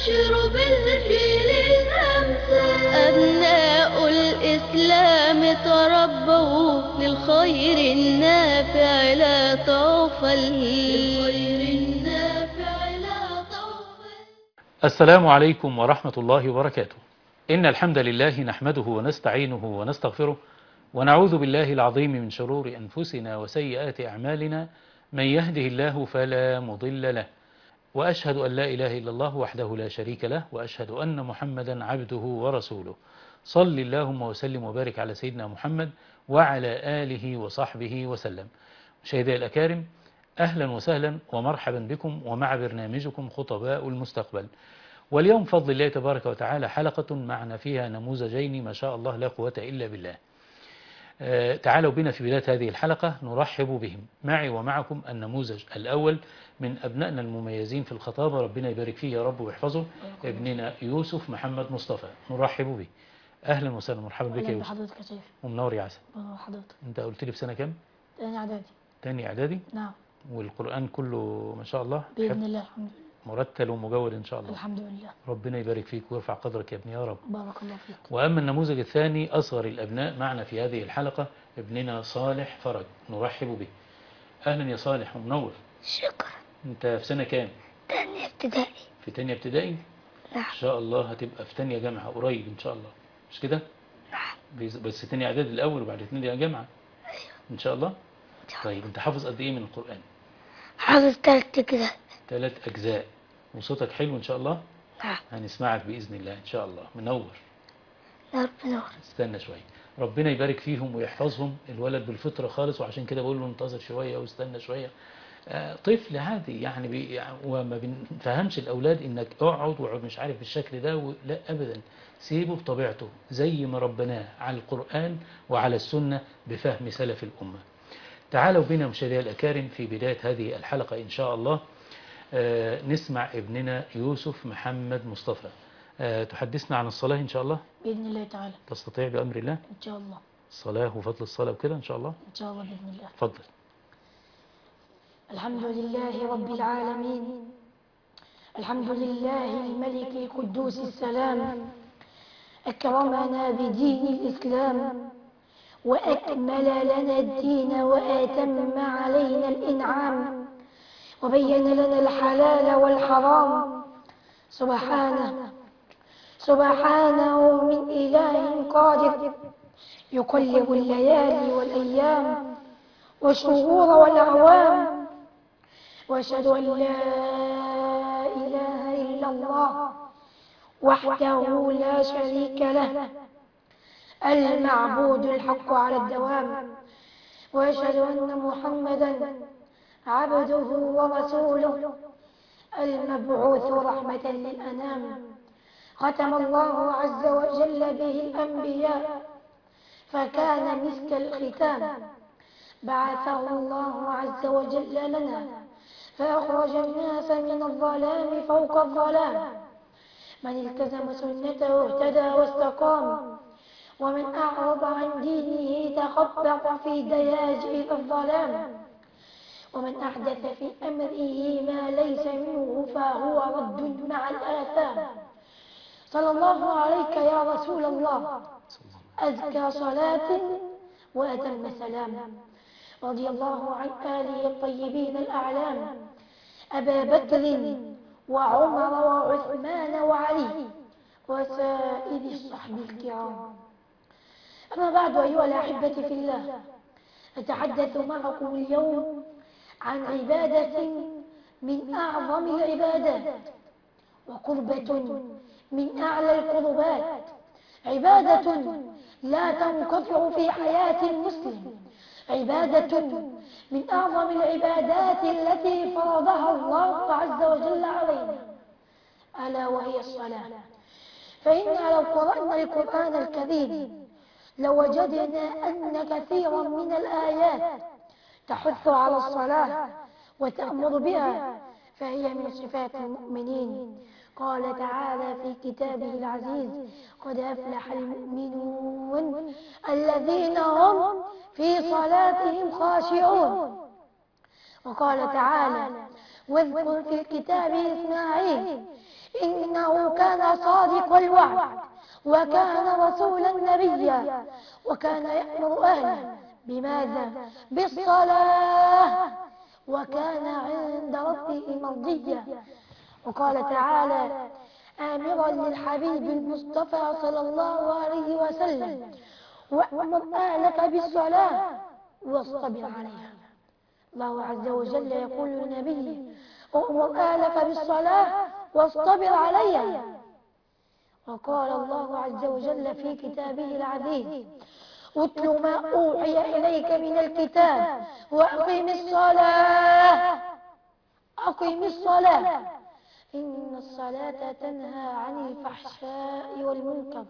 يبشر بالجيل الأمثل. أبناء الإسلام تربوا للخير النافع لا طوفل. السلام عليكم ورحمة الله وبركاته. إن الحمد لله نحمده ونستعينه ونستغفره ونعوذ بالله العظيم من شرور أنفسنا وسيئات أعمالنا. من يهده الله فلا مضل له، وأشهد أن لا إله إلا الله وحده لا شريك له، وأشهد أن محمدا عبده ورسوله. صل اللهم وسلم وبارك على سيدنا محمد وعلى آله وصحبه وسلم. مشاهدي الأكارم، أهلا وسهلا ومرحبا بكم ومع برنامجكم خطباء المستقبل. واليوم فضل الله تبارك وتعالى حلقة معنا فيها نموذجين ما شاء الله لا قوة إلا بالله. تعالوا بنا في بداية هذه الحلقة نرحب بهم. معي ومعكم النموذج الأول من أبنائنا المميزين في الخطابة، ربنا يبارك فيه يا رب ويحفظه، ابننا يوسف محمد مصطفى. نرحب به. أهلا وسهلا مرحبا بك يا يوسف. حضرتك يا شيخ. ومنور يا عسل. حضرتك أنت قلت لي في سنة كام؟ تاني إعدادي. تاني إعدادي؟ نعم. والقرآن كله ما شاء الله بإذن الله الحمد لله. مرتل ومجود إن شاء الله. الحمد لله. ربنا يبارك فيك ويرفع قدرك يا ابني يا رب. بارك الله فيك. وأما النموذج الثاني أصغر الأبناء معنا في هذه الحلقة، ابننا صالح فرج. نرحب به. أهلا يا صالح ومنور. شكرا. أنت في سنة كام؟ تانية ابتدائي. في تانية ابتدائي؟ نعم. إن شاء الله هتبقى في تانية جامعة قريب إن شاء الله، مش كده؟ نعم. بس تانية إعداد الأول وبعد تانية جامعة. أيوه إن شاء الله؟ إن شاء الله. طيب أنت حافظ قد إيه من القرآن؟ حافظ 3 أجزاء. 3 أجزاء. وصوتك حلو إن شاء الله؟ نعم. هنسمعك بإذن الله إن شاء الله. منور. نور بنور. استنى شوية. ربنا يبارك فيهم ويحفظهم. الولد بالفطرة خالص، وعشان كده بقول له انتظر شوية واستنى شوية. طفل عادي يعني وما بنفهمش الأولاد إنك اقعد واقعد مش عارف بالشكل ده لا أبدا. سيبه بطبيعته زي ما ربناه على القرآن وعلى السنة بفهم سلف الأمة. تعالوا بنا مشاهدينا الأكارم في بداية هذه الحلقة إن شاء الله نسمع ابننا يوسف محمد مصطفى. تحدثنا عن الصلاة إن شاء الله بإذن الله تعالى. تستطيع بأمر الله إن شاء الله. الصلاة وفضل الصلاة وكده إن شاء الله. إن شاء الله بإذن الله. تفضل. الحمد لله رب العالمين. الحمد لله الملك القدوس السلام. أكرمنا بدين الإسلام وأكمل لنا الدين وأتم علينا الإنعام وبين لنا الحلال والحرام. سبحانه من إله قادر يقلب الليالي والأيام والشهور والأعوام. وأشهد أن لا إله إلا الله وحده لا شريك له المعبود الحق على الدوام. وأشهد أن محمدا عبده ورسوله المبعوث رحمة للأنام. ختم الله عز وجل به الأنبياء فكان مسك الختام. بعثه الله عز وجل لنا فأخرج الناس من الظلام فوق الظلام. من التزم سنته اهتدى واستقام، ومن أعرض عن دينه تخبط في دياجئ الظلام. ومن أحدث في أمره ما ليس منه فهو رد مع الآثام. صلى الله عليك يا رسول الله أزكى صلاة وأتم سلام. رضي الله عن آله الطيبين الأعلام أبا بكر وعمر وعثمان وعلي وسائر الصحب الكرام. أما بعد أيها الأحبة في الله، أتحدث معكم اليوم عن عبادة من أعظم العبادات وقربة من أعلى القربات. عبادة لا تنقطع في حياة المسلم. عبادة من أعظم العبادات التي فرضها الله عز وجل علينا، ألا وهي الصلاة. فإن لو قرأنا القرآن الكريم لوجدنا أن كثيرا من الآيات تحث على الصلاة وتأمر بها، فهي من صفات المؤمنين. قال تعالى في كتابه العزيز: قد أفلح المؤمنون الذين هم في صلاتهم خاشعون. وقال تعالى: واذكر في الكتاب إسماعيل إنه كان صادق الوعد وكان رسولا نبيا وكان يأمر أهله بماذا؟ بالصلاة وكان عند ربه مرضيا. وقال تعالى آمرا للحبيب المصطفى صلى الله عليه وسلم وأمر أهلك بالصلاة واصطبر عليها. الله عز وجل يقول لنبيه أمر أهلك بالصلاة واصطبر عليها. وقال الله عز وجل في كتابه العزيز اتل ما أوحي إليك من الكتاب وأقم الصلاة أقم الصلاة إن الصلاة تنهى عن الفحشاء والمنكر.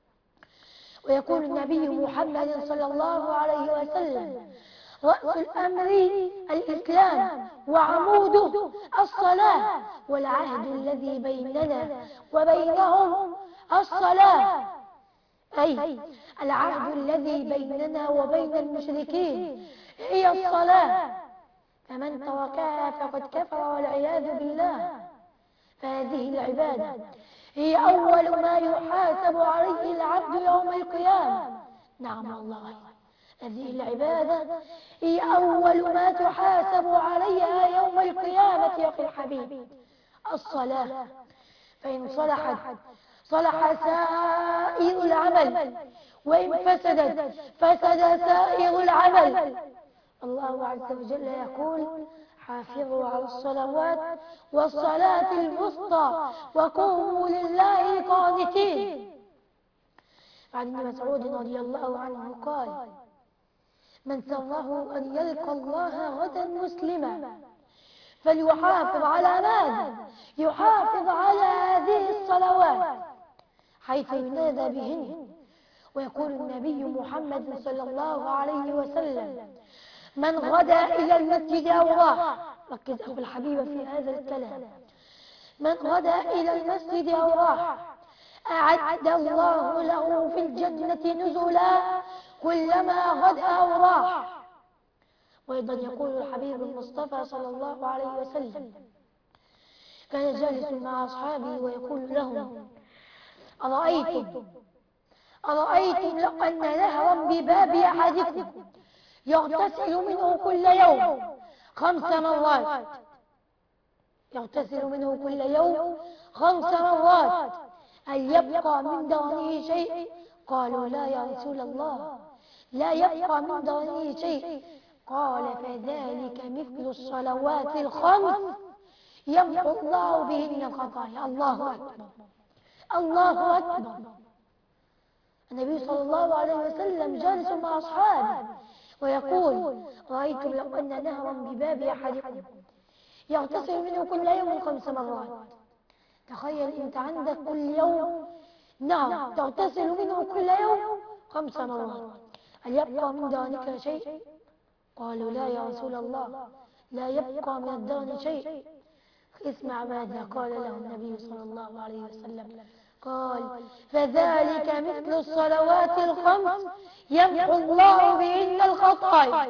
ويقول النبي محمد صلى الله عليه وسلم رأس الأمر الإسلام وعموده الصلاة والعهد الذي بيننا وبينهم الصلاة، أي العهد الذي بيننا وبين المشركين هي الصلاة، فمن تركها فقد كفر والعياذ بالله. فهذه العبادة هي أول ما يحاسب عليه العبد يوم القيامة. نعم والله هذه العبادة هي أول ما تحاسب عليها يوم القيامة يا أخي الحبيب الصلاة. فإن صلحت صلح سائر العمل وإن فسدت فسد سائر العمل. الله عز وجل يقول حافظوا على الصلوات والصلاة الوسطى وقوموا لله قانتين. عن ابن مسعود رضي الله عنه قال من سره أن يلقى الله غدا مسلما فليحافظ على ماذا؟ يحافظ على هذه الصلوات حيث ينادى بهن. ويقول النبي محمد صلى الله عليه وسلم من غدا إلى المسجد أو راح، ركز أخي الحبيب في هذا الكلام، من غدا إلى المسجد أو راح أعد الله له في الجنة نزلا كلما غدا أو راح. وأيضا يقول الحبيب المصطفى صلى الله عليه وسلم كان جالس مع أصحابه ويقول لهم أرأيتم لو أن نهرا بباب أحدكم يغتسل منه كل يوم 5 مرات، يغتسل منه كل يوم 5 مرات، هل يبقى من دونه شيء؟ قالوا لا يا رسول الله لا يبقى من دونه شيء. قال فذلك مثل الصلوات الخمس يمحو الله بهن الخطايا. الله أكبر الله أكبر. النبي صلى الله عليه وسلم جالس مع أصحابه ويقول رأيتم لو أن نهرا بباب أحدكم يغتسل منه كل يوم 5 مرات. تخيل أنت عندك كل يوم نهر تغتسل منه كل يوم 5 مرات، هل يبقى من دانك شيء؟ قالوا لا يا رسول الله لا يبقى من الدان شيء. اسمع ماذا قال له النبي صلى الله عليه وسلم، قال فذلك مثل الصلوات الخمس يمحو الله بهن الخطايا.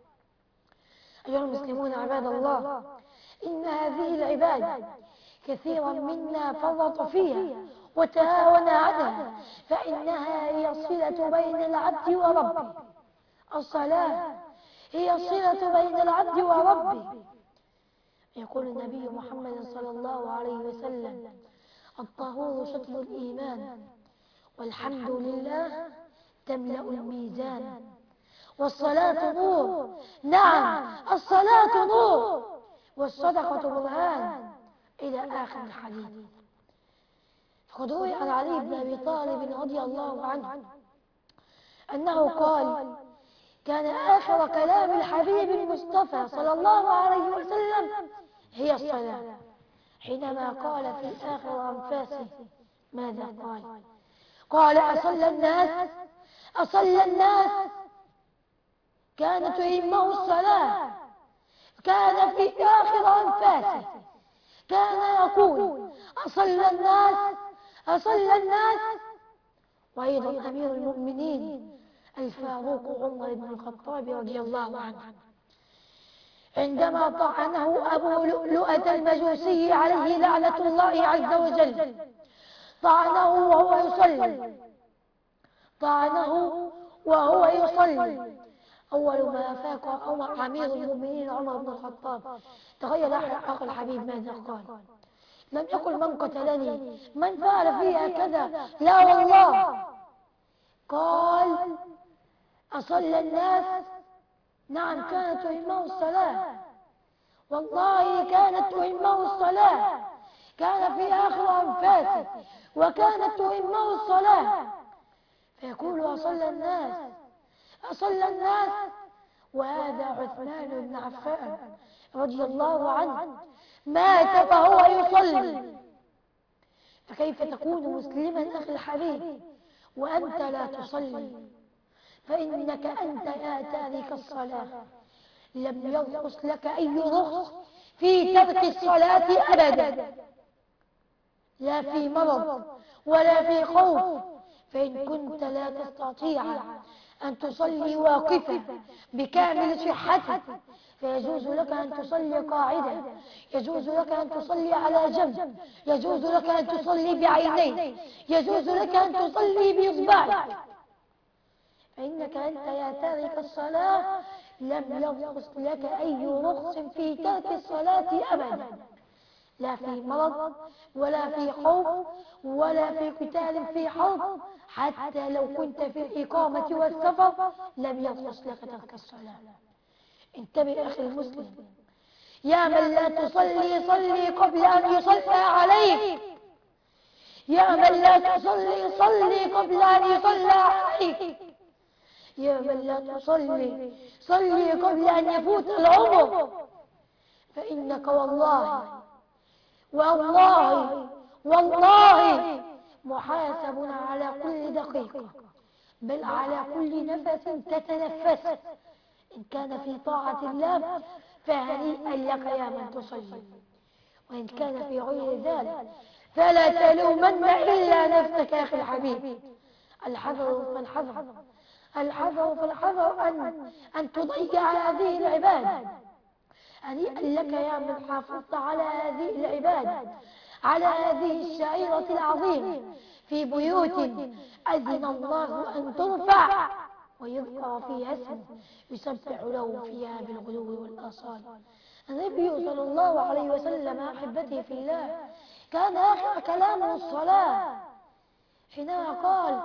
أيها المسلمون عباد الله، إن هذه العبادة كثيرا منا فرط فيها وتهاون عنها، فإنها هي الصلة بين العبد وربه. الصلاة هي الصلة بين العبد وربه. يقول النبي محمد صلى الله عليه وسلم الطهور شطر الإيمان والحمد لله تملأ الميزان والصلاة نور. نعم الصلاة نور والصدقة برهان إلى آخر الحديث. فقد روي عن علي بن أبي طالب رضي الله عنه أنه قال كان آخر كلام الحبيب المصطفى صلى الله عليه وسلم هي الصلاة، حينما قال في آخر أنفاسه ماذا قال؟ قال أصلى الناس كانت تهمه الصلاة. كان في آخر أنفاسه كان يقول أصلى الناس. وأيضا أمير المؤمنين الفاروق عمر بن الخطاب رضي الله عنه عندما طعنه أبو لؤلؤة المجوسي عليه لعنة الله عز وجل، طعنه وهو يصلي. أول ما أفاق أمير المؤمنين عمر بن الخطاب، تخيل أخي الحبيب ماذا قال؟ لم يقل من قتلني، من فعل فيها كذا، لا والله، قال أصلى الناس؟ نعم، كانت تهمه الصلاة، والله كانت تهمه الصلاة، كان في آخر أنفاسه وكانت تهمه الصلاة، فيقول أصلى الناس. وهذا عثمان بن عفان رضي الله عنه، مات وهو يصلي. فكيف تكون مسلما أخي الحبيب وأنت لا تصلي؟ فإنك أنت يا تارك الصلاة لم يرخص لك أي رخص في ترك الصلاة أبدا، لا في مرض ولا في خوف. فإن كنت لا تستطيع أن تصلي واقفا بكامل صحتك، فيجوز لك أن تصلي قاعدة، يجوز لك أن تصلي على جنب، يجوز لك أن تصلي بعينيك، يجوز لك أن تصلي بإصبعك. فإنك أنت يا تارك الصلاة لم يرخص لك أي رخص في ترك الصلاة أبدا، لا في مرض ولا في خوف ولا في قتال في حرب، حتى لو كنت في الإقامة والسفر لم يرخص لك ترك الصلاة. انتبه أخي المسلم، يا من لا تصلي صلي قبل أن يصلى عليك، يا من لا تصلي صلي قبل أن يصلى عليك، يا من لا تصلي صلي قبل أن يفوت العمر. فإنك والله محاسب على كل دقيقة، بل على كل نفس تتنفس. إن كان في طاعة الله فهنيئا لك يا من تصلي، وإن كان في غير ذلك فلا تلومن إلا نفسك يا أخي الحبيب. الحذر فالحذر أن تضيع هذه العبادة. هنيئا لك يا من حافظت على هذه العبادة، على هذه الشعيرة العظيمة في بيوت أذن الله أن ترفع ويذكر فيها اسمه يسبح له فيها بالغدو والآصال. النبي صلى الله عليه وسلم أحبتي في الله كان آخر كلامه الصلاة، حينما قال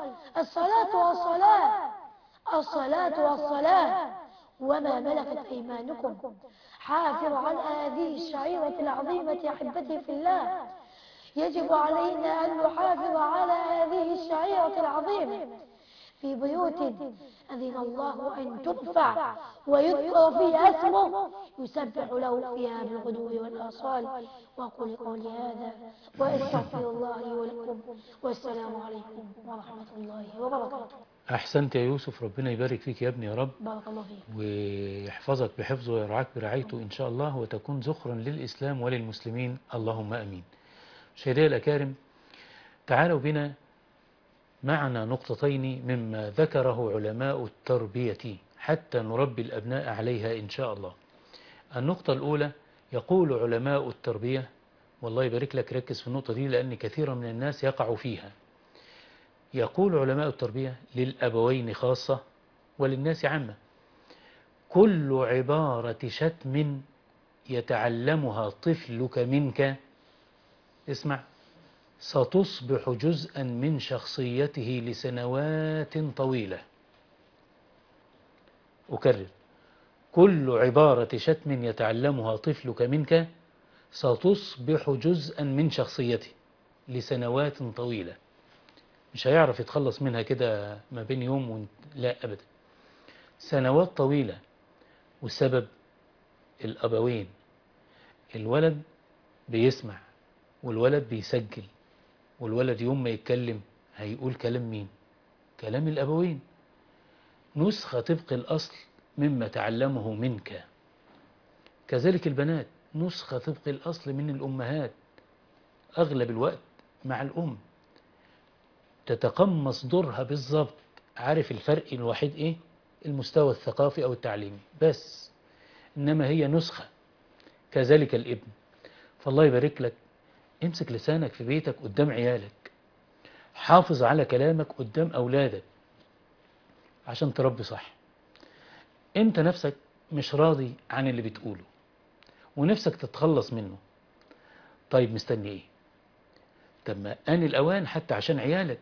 الصلاة وما ملكت أيمانكم. حافظ على هذه الشعيرة العظيمة أحبتي في الله. يجب علينا أن نحافظ على هذه الشعيرة العظيمة في بيوت أذن الله أن ترفع ويذكر فيها اسمه يسبح له فيها بالغدو والآصال. وأقول قولي هذا وأستغفر الله لي ولكم، والسلام عليكم ورحمة الله وبركاته. أحسنت يا يوسف، ربنا يبارك فيك يا ابني يا رب، بارك الله فيك ويحفظك بحفظه ويرعاك برعايته إن شاء الله، وتكون ذخرا للإسلام وللمسلمين، اللهم أمين. مشاهدينا الأكارم، تعالوا بنا معنا نقطتين مما ذكره علماء التربية حتى نربي الأبناء عليها إن شاء الله. النقطة الأولى، يقول علماء التربية، والله يبارك لك ركز في النقطة دي لأن كثيرا من الناس يقع فيها. يقول علماء التربية للأبوين خاصة وللناس عامة: كل عبارة شتم يتعلمها طفلك منك، اسمع، ستصبح جزءا من شخصيته لسنوات طويلة. أكرر: كل عبارة شتم يتعلمها طفلك منك ستصبح جزءا من شخصيته لسنوات طويلة. مش هيعرف يتخلص منها كده ما بين يوم لا أبدا، سنوات طويلة. والسبب الأبوين. الولد بيسمع والولد بيسجل، والولد يوم ما يتكلم هيقول كلام مين؟ كلام الأبوين، نسخة طبق الأصل مما تعلمه منك. كذلك البنات نسخة طبق الأصل من الأمهات، أغلب الوقت مع الأم تتقمص دورها بالضبط. عارف الفرق الوحيد إيه؟ المستوى الثقافي أو التعليمي بس. إنما هي نسخة. كذلك الابن. فالله يبارك لك، امسك لسانك في بيتك قدام عيالك، حافظ على كلامك قدام أولادك عشان تربي صح. انت نفسك مش راضي عن اللي بتقوله ونفسك تتخلص منه، طيب مستني ايه؟ طب ما آن الأوان حتى عشان عيالك،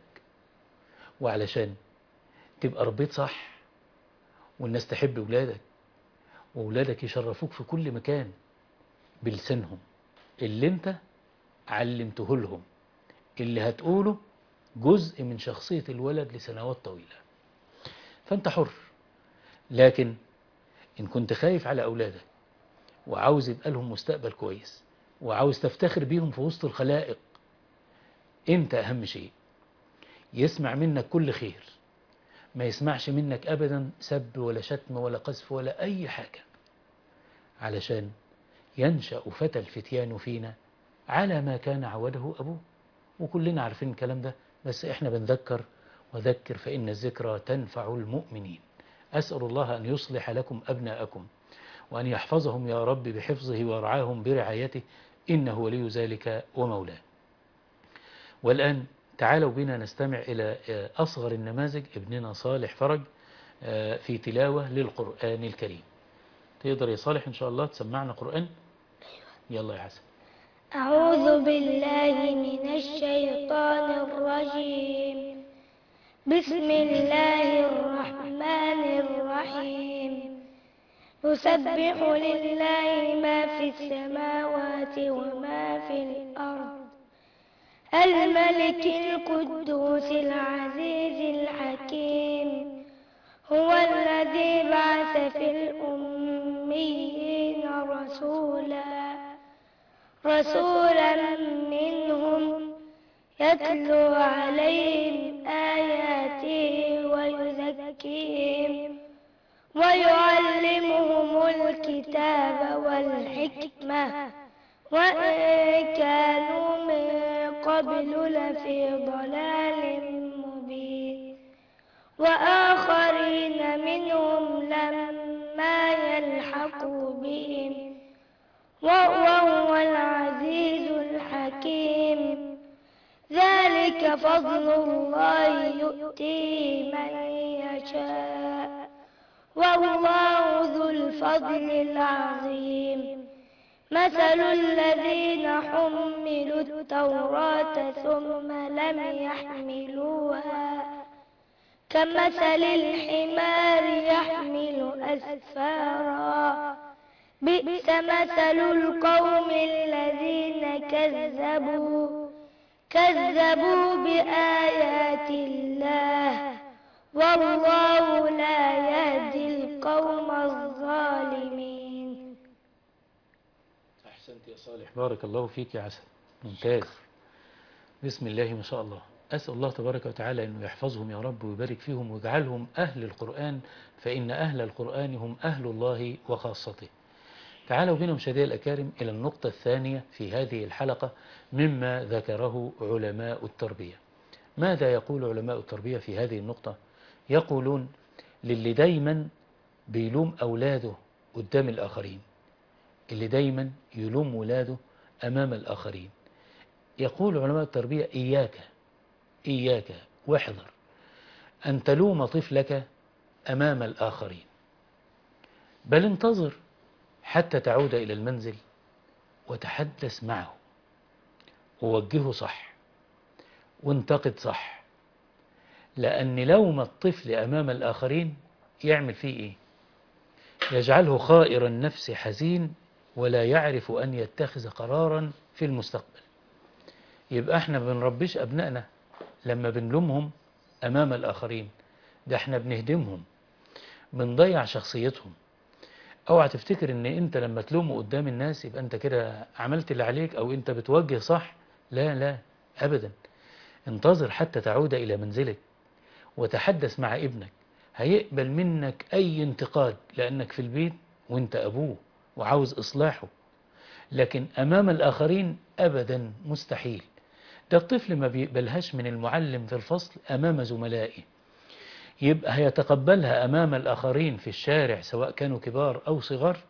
وعلشان تبقى ربيت صح والناس تحب ولادك وولادك يشرفوك في كل مكان بلسانهم اللي انت علمته لهم، اللي هتقوله جزء من شخصية الولد لسنوات طويلة. فانت حر. لكن إن كنت خايف على أولادك وعاوز يبقى لهم مستقبل كويس وعاوز تفتخر بيهم في وسط الخلائق، انت أهم شيء يسمع منك كل خير، ما يسمعش منك أبدا سب ولا شتم ولا قذف ولا أي حاجة، علشان ينشأ فتى الفتيان فينا على ما كان عوده أبوه. وكلنا عارفين الكلام ده، بس احنا بنذكر، وذكر فإن الذكرى تنفع المؤمنين. أسأل الله أن يصلح لكم أبناءكم وأن يحفظهم يا رب بحفظه ورعاهم برعايته، إنه ولي ذلك ومولاه. والآن تعالوا بنا نستمع إلى أصغر النماذج، ابننا صالح فرج في تلاوة للقرآن الكريم. تقدر يا صالح إن شاء الله تسمعنا قرآن؟ يلا يا حسن. أعوذ بالله من الشيطان الرجيم. بسم الله الرحمن الرحيم. يسبح لله ما في السماوات وما في الأرض، الملك القدوس العزيز الحكيم. هو الذي بعث في الأميين رسولا منهم يتلو عليهم آياته ويزكيهم ويعلمهم الكتاب والحكمة وإن كانوا من قبل لفي ضلال مبين. وآخرين منهم لما يلحقوا بهم وهو العزيز الحكيم. ذلك فضل الله يؤتيه من يشاء والله ذو الفضل العظيم. مثل الذين حملوا التوراة ثم لم يحملوها كمثل الحمار يحمل أسفارا، بئس مثل القوم الذين كذبوا بآيات الله والله لا يهدي القوم الظالمين. أحسنت يا صالح، بارك الله فيك يا عسل، ممتاز. بسم الله ما شاء الله. أسأل الله تبارك وتعالى أنه يحفظهم يا رب ويبارك فيهم ويجعلهم أهل القرآن، فإن أهل القرآن هم أهل الله وخاصته. تعالوا بنا مشاهدي الأكارم إلى النقطة الثانية في هذه الحلقة مما ذكره علماء التربية. ماذا يقول علماء التربية في هذه النقطة؟ يقولون للي دايما بيلوم أولاده قدام الآخرين، اللي دايما يلوم ولاده أمام الآخرين، يقول علماء التربية إياك واحذر أن تلوم طفلك أمام الآخرين، بل انتظر حتى تعود إلى المنزل وتحدث معه ووجهه صح وانتقد صح، لأن لوم الطفل أمام الآخرين يعمل فيه إيه؟ يجعله خائر النفس حزين ولا يعرف أن يتخذ قرارا في المستقبل. يبقى احنا بنربيش أبنائنا لما بنلومهم أمام الآخرين، ده احنا بنهدمهم، بنضيع شخصيتهم. اوعى تفتكر ان انت لما تلومه قدام الناس يبقى انت كده عملت اللي عليك او انت بتوجه صح، لا ابدا. انتظر حتى تعود الى منزلك وتحدث مع ابنك، هيقبل منك اي انتقاد لانك في البيت وانت ابوه وعاوز اصلاحه، لكن امام الاخرين ابدا مستحيل. ده الطفل ما بيقبلهاش من المعلم في الفصل امام زملائه، يبقى هيتقبلها أمام الآخرين في الشارع سواء كانوا كبار أو صغار؟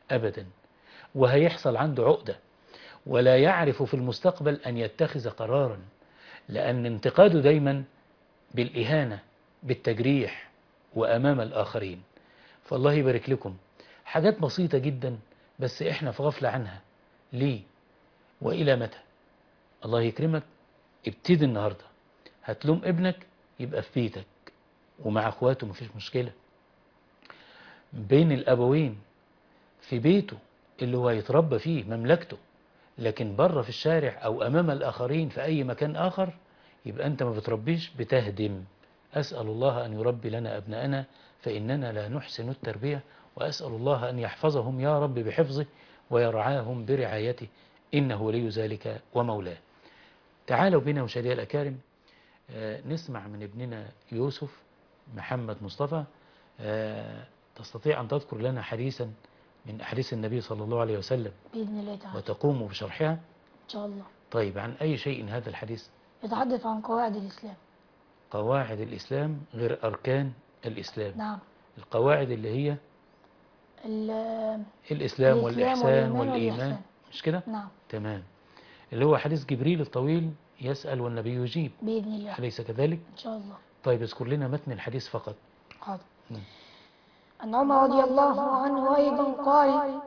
أبدا، وهيحصل عنده عقدة، ولا يعرف في المستقبل أن يتخذ قرارا، لأن انتقاده دايما بالإهانة بالتجريح وأمام الآخرين. فالله يبارك لكم، حاجات بسيطة جدا بس إحنا في غفلة عنها. ليه وإلى متى؟ الله يكرمك، ابتدي النهاردة. هتلوم ابنك يبقى في بيتك ومع أخواته، مفيش مشكلة، بين الأبوين في بيته اللي هو يتربى فيه مملكته، لكن بره في الشارع أو أمام الآخرين في أي مكان آخر يبقى أنت ما بتربيش، بتهدم. أسأل الله أن يربي لنا أبناءنا فإننا لا نحسن التربية، وأسأل الله أن يحفظهم يا رب بحفظه ويرعاهم برعايته، إنه ولي ذلك ومولاه. تعالوا بنا مشاهدينا الأكارم نسمع من ابننا يوسف محمد مصطفى. تستطيع أن تذكر لنا حديثا من أحاديث النبي صلى الله عليه وسلم بإذن الله تعالى وتقوم بشرحها؟ إن شاء الله. طيب، عن أي شيء هذا الحديث؟ يتحدث عن قواعد الإسلام. قواعد الإسلام غير أركان الإسلام. نعم. القواعد اللي هي الإسلام والإحسان والإيمان، مش كده؟ نعم. تمام. اللي هو حديث جبريل الطويل، يسأل والنبي يجيب، بإذن الله. أليس كذلك؟ إن شاء الله. طيب اذكر لنا متن الحديث فقط. حاضر. أن عمر رضي الله عنه أيضا قال: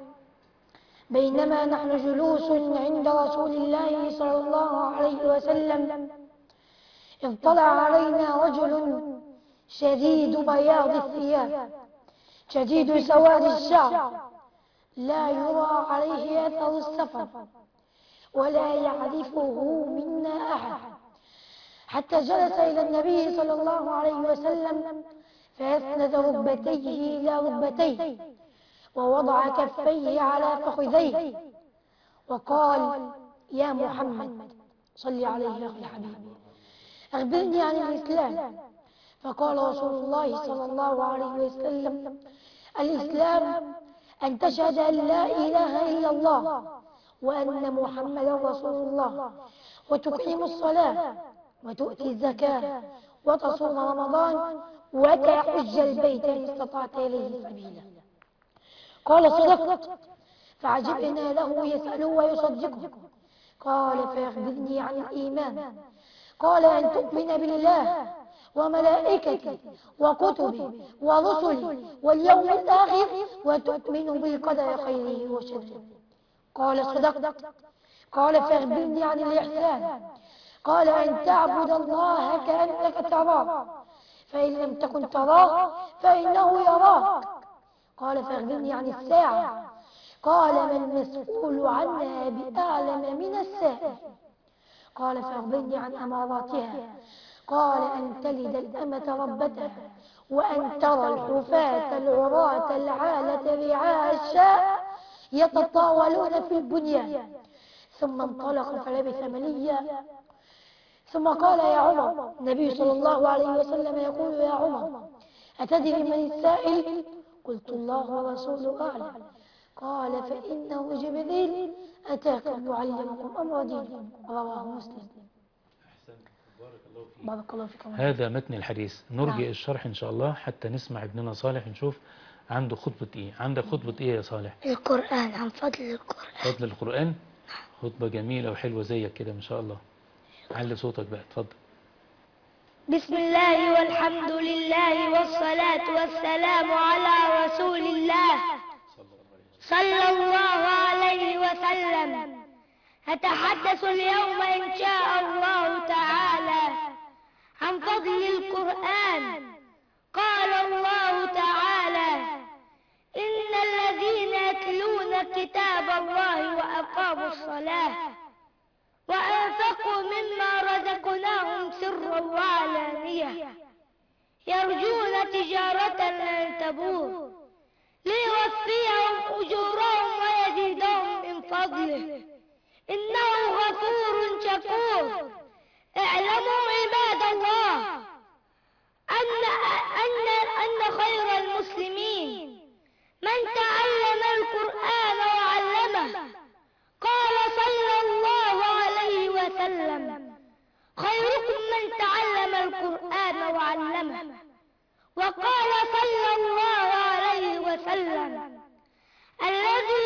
بينما نحن جلوس عند رسول الله صلى الله عليه وسلم إذ طلع علينا رجل شديد بياض الثياب شديد سواد الشعر لا يرى عليه أثر السفر ولا يعرفه منا أحد، حتى جلس إلى النبي صلى الله عليه وسلم فأسند ركبتيه إلى ركبتيه ووضع كفيه على فخذيه وقال: يا محمد صل عليه يا أخي الحبيب أخبرني عن الإسلام. فقال رسول الله صلى الله عليه وسلم: الإسلام أن تشهد أن لا إله إلا الله وأن محمدا رسول الله وتقيم الصلاة وتؤتي الزكاة وتصوم رمضان وتحج البيت إن استطعت إليه سبيلا. قال: صدقت. فعجبنا له يسأله ويصدقه. قال: فأخبرني عن الإيمان. قال: أن تؤمن بالله وملائكته وكتبه ورسله واليوم الآخر وتؤمن بالقدر خيره وشره. قال: صدقت. قال: فأخبرني عن الإحسان. قال: أن تعبد الله كأنك تراه فإن لم تكن تراه فإنه يراك. قال: فأخبرني عن الساعة. قال: ما المسؤول عنها بأعلم من السائل. قال: فأخبرني عن أماراتها. قال: أن تلد الأمة ربتها وأن ترى الحفاة العراة العالة رعاء الشاء يتطاولون في البنيان. ثم انطلق فلبث مليا. ثم قال: يا عمر، النبي صلى الله عليه وسلم يقول: يا عمر، أتدري من السائل؟ قلت: الله ورسوله أعلم. قال: فإنه جبريل أتاكم يعلمكم أمر دينكم. رواه مسلم. بارك الله فيكم. هذا متن الحديث. نرجع نعم. الشرح إن شاء الله حتى نسمع ابننا صالح، نشوف عنده خطبة إيه. عندك خطبة إيه يا صالح؟ القرآن، عن فضل القرآن. فضل القرآن. خطبة جميلة وحلوة زيك كده ما شاء الله. علي صوتك بقى، اتفضل. بسم الله والحمد لله والصلاة والسلام على رسول الله صلى الله عليه وسلم. أتحدث اليوم إن شاء الله تعالى عن فضل القرآن. قال الله تعالى: إن الذين يتلون كتاب الله وأقاموا الصلاة وأنفقوا مما رزقناهم سرا وعلانية يرجون تجارة لن تبور ليوفيهم أجورهم ويزيدهم من فضله إنه غفور شكور. اعلموا عباد الله أن خير المسلمين من تعلم القرآن وعلمه. قال صلى الله عليه وسلم: خيركم من تعلم القرآن وعلمه. وقال صلى الله عليه وسلم: الذي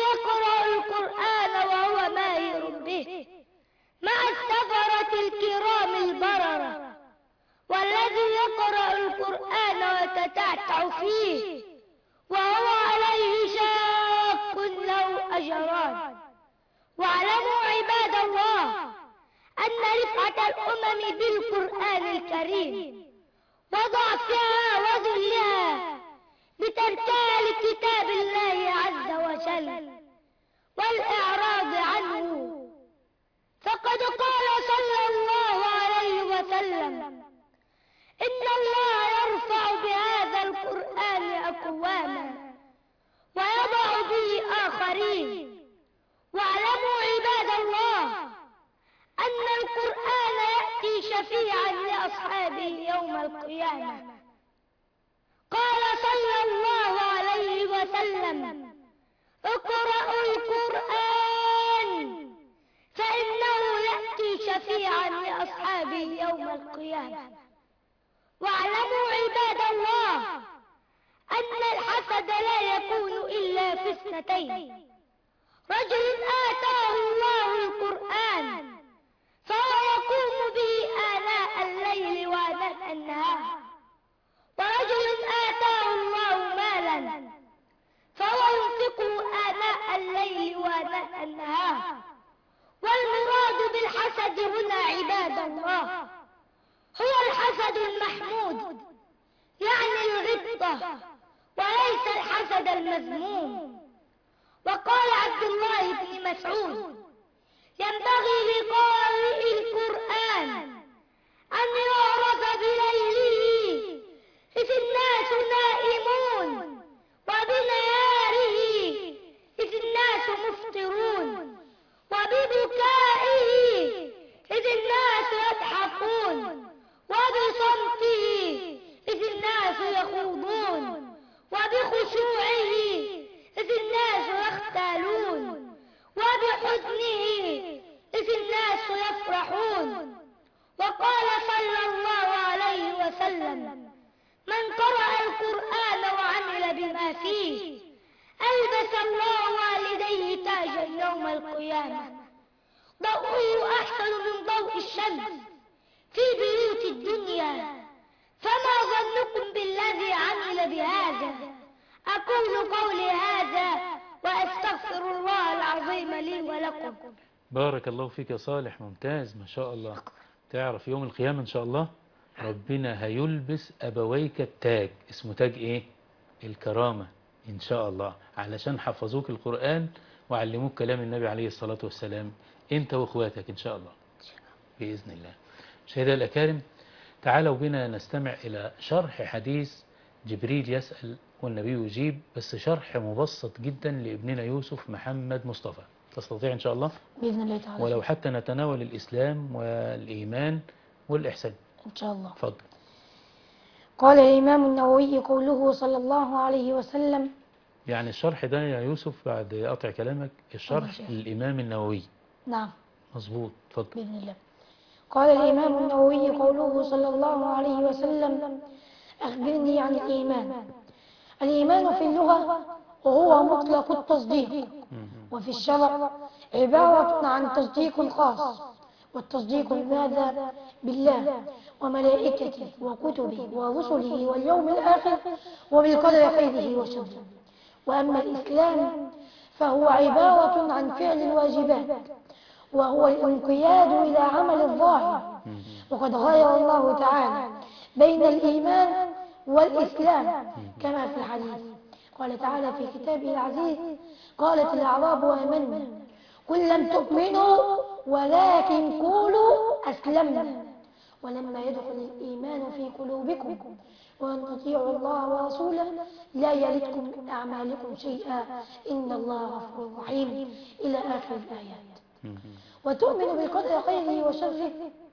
الكرام البررة، والذي يقرأ القرآن ويتتعتع فيه وهو عليه شاق له أجران. واعلموا عباد الله أن رفعة الأمم بالقرآن الكريم وضعفها وذلها بتركها لكتاب الله عز وجل والإعراض عنه. فقد قال صلى الله عليه وسلم: إن الله يرفع بهذا القرآن أقواما ويضع به آخرين. واعلموا عباد الله أن القرآن يأتي شفيعا لأصحابه يوم القيامة. قال صلى الله عليه وسلم: اقرأوا القرآن فإنه يأتي شفيعا لأصحابه يوم القيامة. واعلموا عباد الله أن الحسد لا يكون إلا في اثنتين: رجل آتاه الله القرآن فهو يقوم به آناء الليل وآناء النهار، ورجل آتاه الله مالا فهو ينفقه آناء الليل وآناء النهار. والمراد بالحسد هنا عباد الله هو الحسد المحمود، يعني الغبطة، وليس الحسد المذموم. وقال عبد الله بن مسعود: ينبغي لقارئ القرآن أن يعرف بليله إذ الناس نائمون، وبنهاره إذ الناس مفطرون، وببكائه إذ الناس يضحكون، وبصمته إذ الناس يخوضون، وبخشوعه إذ الناس يختالون، وبحزنه إذ الناس يفرحون. وقال صلى الله عليه وسلم: من قرأ القرآن وعمل بما فيه ألبس الله والديه تاجا يوم القيامة ضوءه أحسن من ضوء الشمس في بيوت الدنيا. فما ظنكم بالذي عمل بهذا؟ أقول قولي هذا وأستغفر الله العظيم لي ولكم. بارك الله فيك يا صالح، ممتاز ما شاء الله. تعرف يوم القيامة إن شاء الله ربنا هيلبس أبويك التاج، اسمه تاج إيه؟ الكرامة إن شاء الله، علشان حفظوك القرآن وعلموك كلام النبي عليه الصلاة والسلام أنت وأخواتك إن شاء الله بإذن الله. مشاهدينا الأكارم، تعالوا بنا نستمع إلى شرح حديث جبريل يسأل والنبي يجيب، بس شرح مبسط جدا لابننا يوسف محمد مصطفى. تستطيع إن شاء الله بإذن الله تعالى، ولو حتى نتناول الإسلام والإيمان والإحسان إن شاء الله. تفضل. قال الإمام النووي قوله صلى الله عليه وسلم. يعني الشرح ده يا يوسف بعد قطع كلامك الشرح للإمام النووي. نعم مظبوط، تفضل بإذن الله. قال الإمام النووي قوله صلى الله عليه وسلم: أخبرني عن الإيمان. الإيمان في اللغة وهو مطلق التصديق، وفي الشرع عبارة عن تصديق خاص، والتصديق بماذا؟ بالله وملائكته وكتبه ورسله واليوم الآخر وبالقدر خيره وشره. وأما الإسلام فهو عبارة عن فعل الواجبات، وهو الانقياد إلى عمل الظاهر. وقد غير الله تعالى بين الإيمان والإسلام كما في الحديث. قال تعالى في كتابه العزيز: قالت الأعراب آمنا قل لم تؤمنوا ولكن قولوا أسلمنا ولما يدخل الإيمان في قلوبكم وأن تطيعوا الله ورسوله لا يلدكم من أعمالكم شيئا إن الله غفور رحيم إلى آخر الآيات. وتؤمن بالقدر خيره وشره،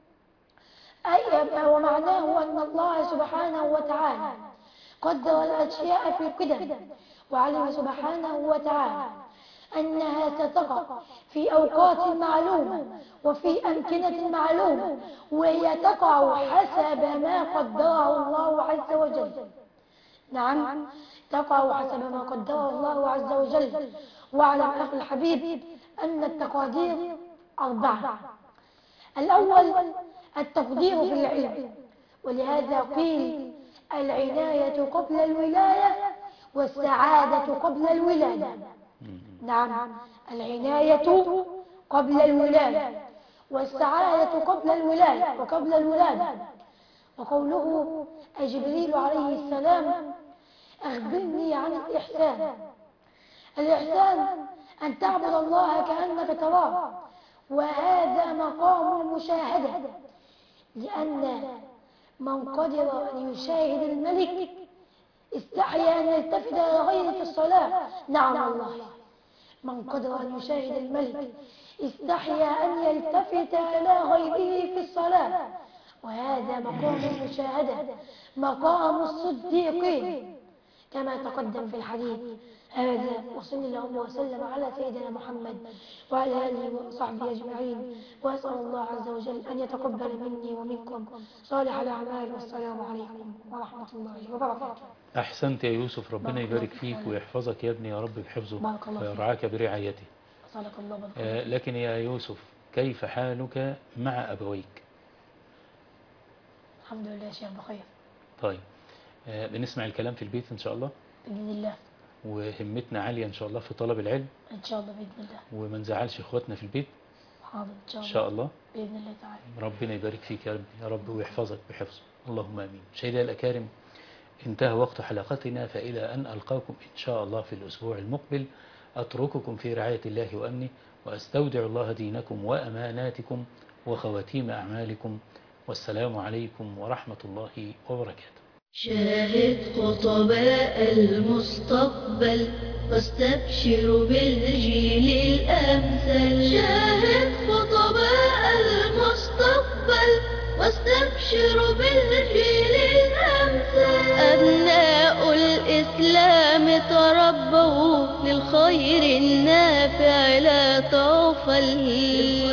أي ومعناه أن الله سبحانه وتعالى قدر الأشياء في القدم، وعلم سبحانه وتعالى أنها ستقع في أوقات معلومة وفي أمكنة معلومة، وهي تقع حسب ما قدره الله عز وجل. نعم، تقع حسب ما قدره الله عز وجل. واعلم أخي الحبيب أن التقادير 4: الأول التقدير في العلم، ولهذا قيل العناية قبل الولاية والسعادة قبل الولادة. نعم، العناية قبل الولاية والسعادة قبل الولاية وقبل الولادة. وقوله جبريل عليه السلام أخبرني عن الإحسان. الإحسان أن تعبد الله كأنك تراه، وهذا مقام المشاهدة، لأن من قدر أن يشاهد الملك استحيا أن يلتفت إلى غيره في الصلاة. نعم والله، من قدر أن يشاهد الملك استحيا أن يلتفت إلى غيره في الصلاة، وهذا مقام المشاهدة، مقام الصديقين كما تقدم في الحديث. هذا وصلى الله وسلم على سيدنا محمد وعلى آله وصحبه أجمعين، وأسأل الله عز وجل أن يتقبل مني ومنكم صالح الأعمال، والسلام عليكم ورحمة الله وبركاته. أحسنت يا يوسف، ربنا يبارك فيك ويحفظك يا ابني يا رب بحفظه ويرعاك برعايته. لكن يا يوسف، كيف حالك مع أبويك؟ الحمد لله يا شيخ بخير. طيب، بنسمع الكلام في البيت إن شاء الله بإذن الله، وهمتنا عالية إن شاء الله في طلب العلم إن شاء الله بإذن الله، وما نزعلش إخواتنا في البيت. حاضر إن شاء الله بإذن الله تعالى. ربنا يبارك فيك يا رب ويحفظك بحفظه، اللهم آمين. مشاهدينا الأكارم، انتهى وقت حلقتنا، فإلى أن ألقاكم إن شاء الله في الأسبوع المقبل، أترككم في رعاية الله وأمنه، وأستودع الله دينكم وأماناتكم وخواتيم أعمالكم، والسلام عليكم ورحمة الله وبركاته. شاهد خطباء المستقبل واستبشر بالجيل الأمثل. شاهد خطباء المستقبل واستبشر بالجيل الأمثل. أبناء الإسلام تربوا للخير النافع لا تغفل.